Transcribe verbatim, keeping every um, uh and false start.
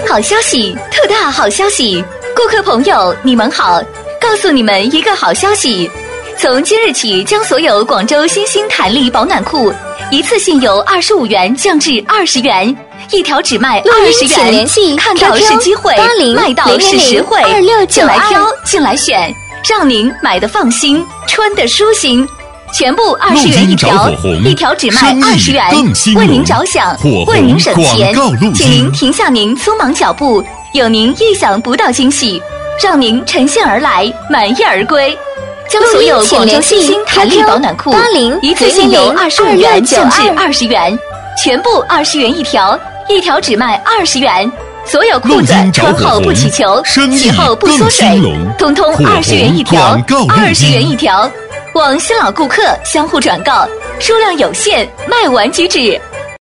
好消息，特大好消息！顾客朋友，你们好！告诉你们一个好消息，从今日起，将所有广州新兴弹力保暖裤一次性由二十五元降至二十元，一条只卖二十元。 联系看到是机会，卖到是实惠。 二六九进来挑，进来选，让您买的放心，穿的舒心。全部二十元一条，一条只卖二十元，为您着想，为您省钱，请您停下您匆忙脚步，有您意想不到惊喜，让您乘兴而来，满意而归。将所有广州新兴弹力保暖裤一次性由二十五元降至二十元，全部二十元一条，一条只卖二十元。所有裤子穿后不起球，洗后不缩水，通通二十元一条，二十元一条。望新老顾客相互转告，数量有限，卖完即止。